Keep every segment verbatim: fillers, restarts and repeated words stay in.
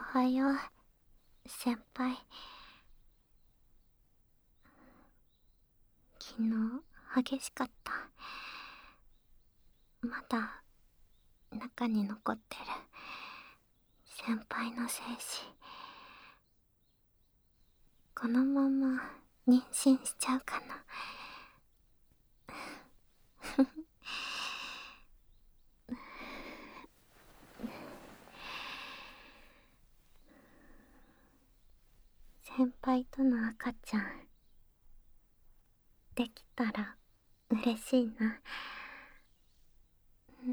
はよう、先輩。昨日激しかった。まだ中に残ってる先輩の精子、このまま妊娠しちゃうかな。先輩との赤ちゃんできたら嬉しいな。うん、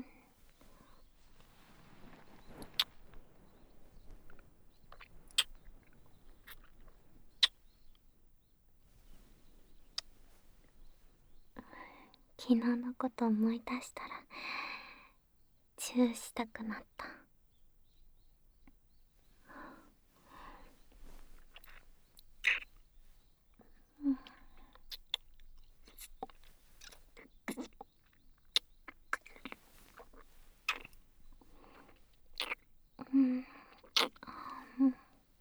昨日のこと思い出したらチューしたくなった。うん、うん、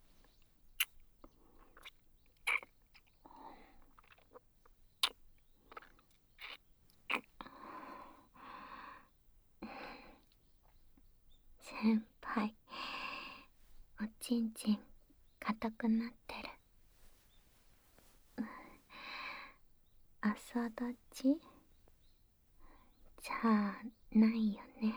先輩、おちんちん硬くなってる。朝立ちじゃないよね。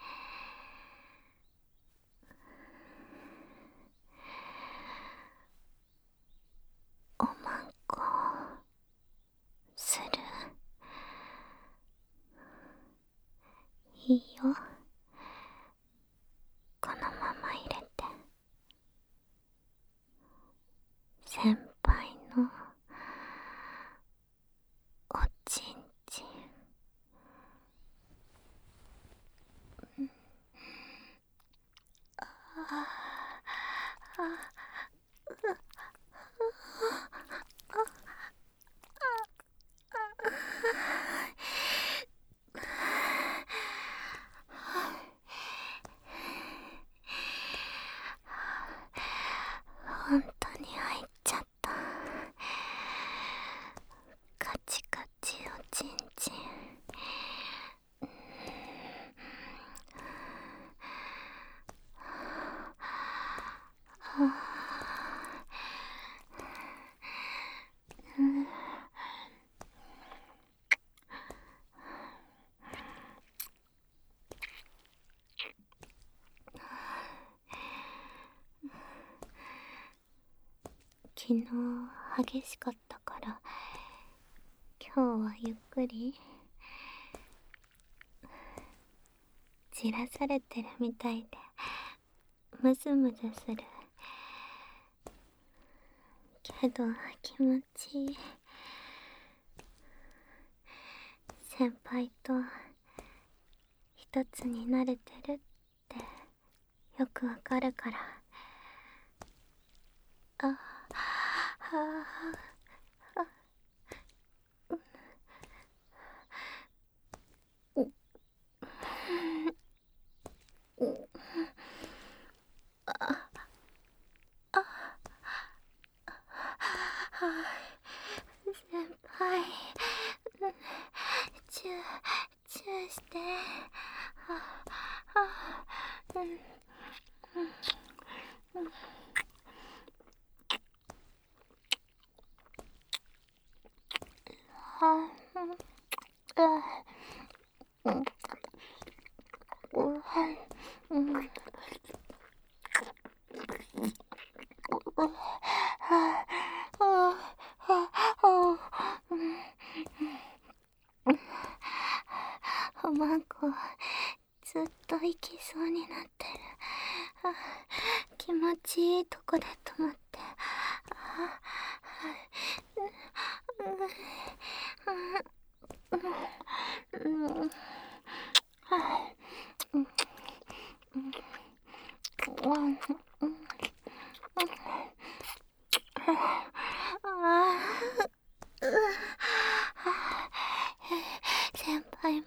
おまんこする？いいよ、このまま入れて。先輩のおちんちん、あああ本当に入っちゃった。カチカチおちんちん。昨日激しかったから今日はゆっくり。じらされてるみたいでムズムズするけど気持ちいい。先輩と一つになれてるってよくわかるから。あはああううああ先輩、チューチューして。ああうんうんうんあうんうんうんうんおまんこずっと行きそうになってる。あ、気持ちいいとこで止まって。あ、うんうんうん、先輩も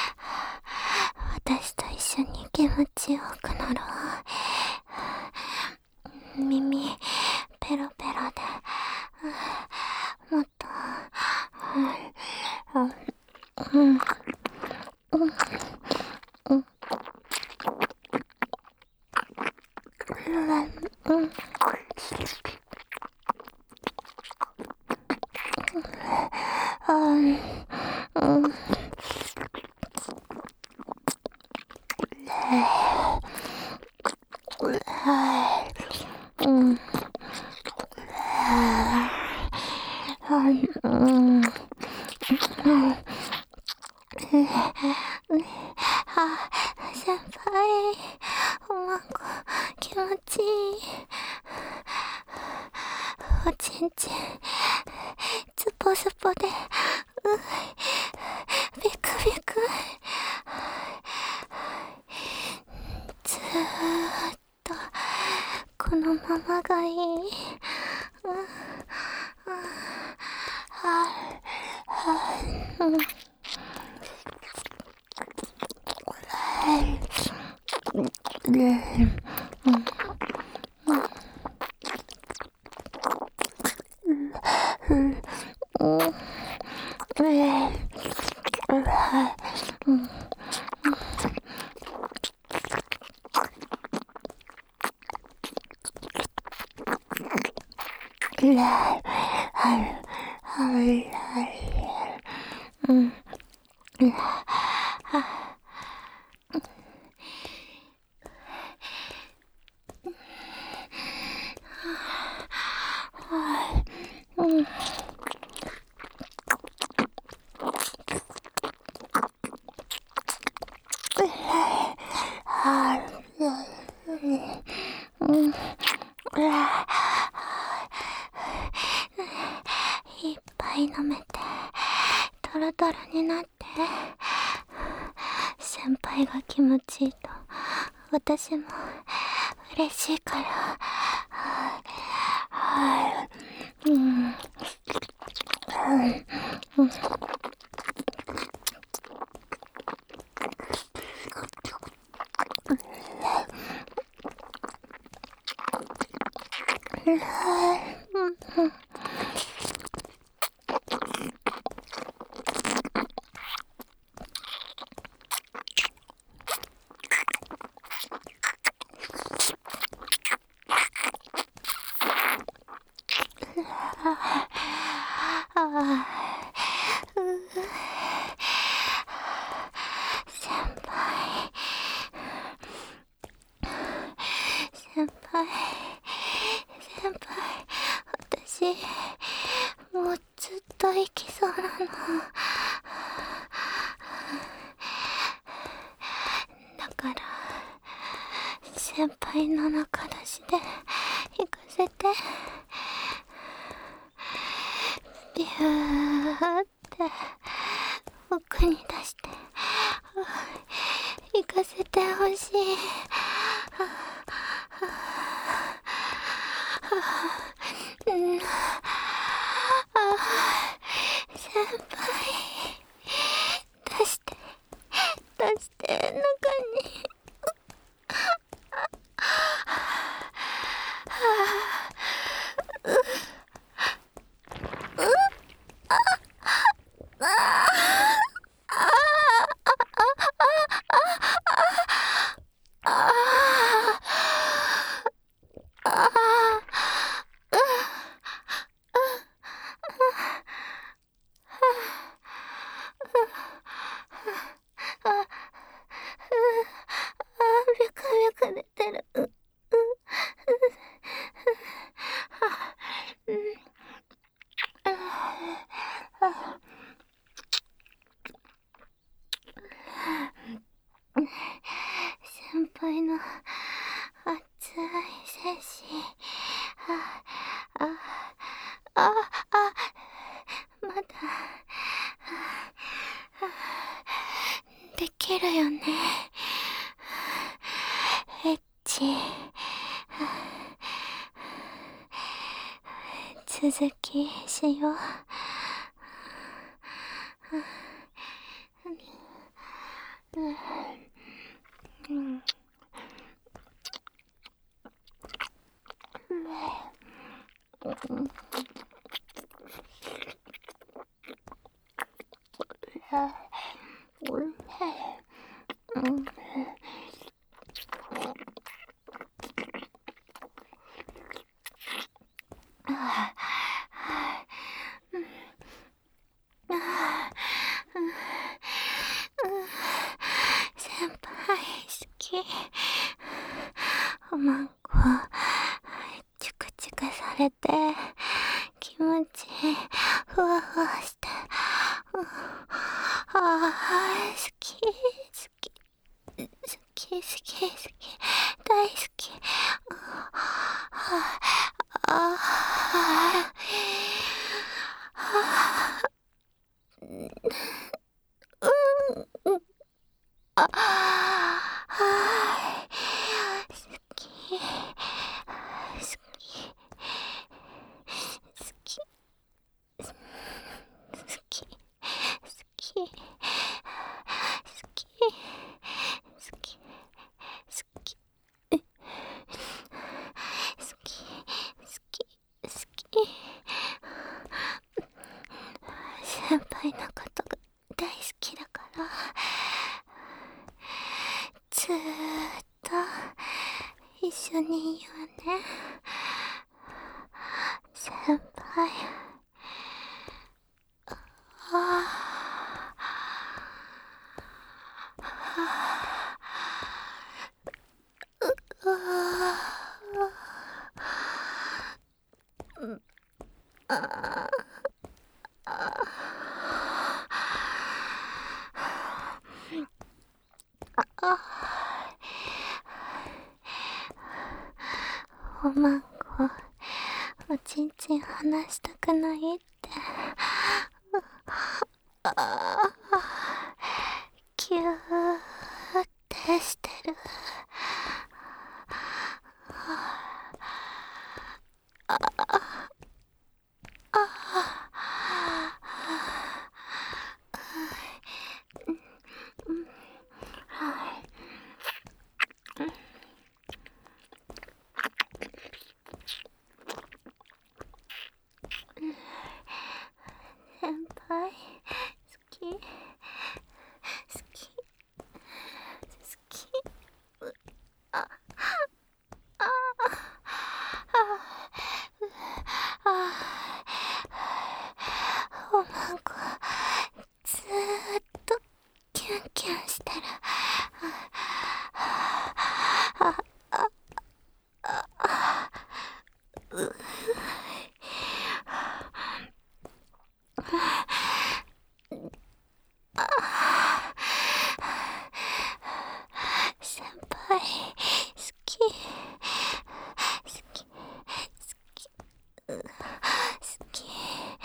私と一緒に気持ちよくなろう。 耳ペロペロで、もっと、うん、うん、うん、うん、うん、うん、うん、あ、先輩、おまんこ気持ちいい。おちんちん、ズポズポで、うビクビク。ずーっと、このままがいい。うん、はぁ、うん。いっぱい飲めてトロトロになって、先輩が気持ちいいと私も嬉しいから、うん、うん、うん、先輩、先輩、先輩、私、もうずっと行きそうなの。だから、先輩の中出しで行かせて。ビューって奥に出して行かせてほしい。うん、あ、先輩、出して出して中に。ビクビク出てる。う、う、うん、先輩の熱い精子、あ、あ、あ、あ、まだできるよね。エッチ、続きしよう。うん、 先輩好き。おまんこチクチクされて気持ちいい。ふわふわして、うん、ああ好き好き好き好き好き大好き。ああああうんああ好き好き好き好き好き好き好き好き好き好き好き先輩のことが大好きだからずーっと一緒にいようね先輩。あおまんこおちんちん離したくないってああキューってしてる。ああ先輩好き好き好きああああおまんこずーっとキュンキュンしてる。先輩好き好き好き好き好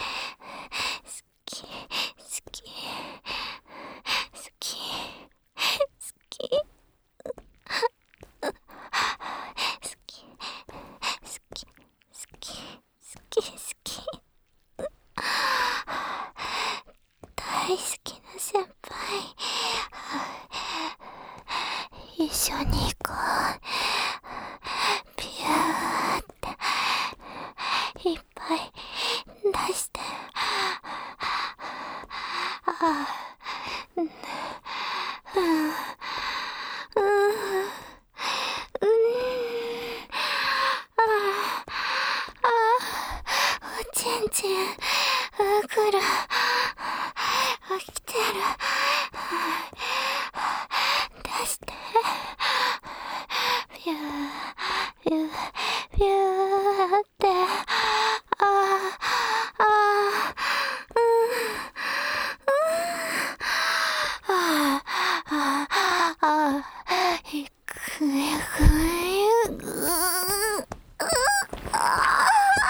き好き好き好き好き好き好き好き好き大好きな先輩一緒に行こう。ピューっていっぱい出してああうんうんうんああおちんちんうくら起きてる出してピューピューピューってあああうんああああいくいくいくあ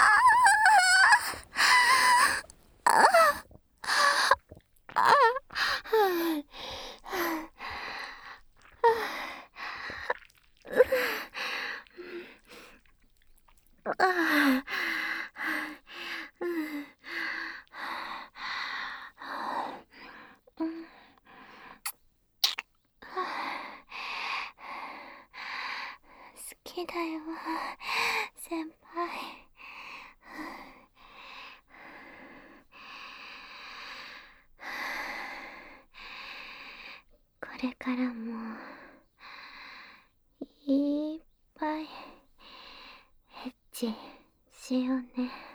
好きだよ先輩。 れからもいっぱいエッチしようね。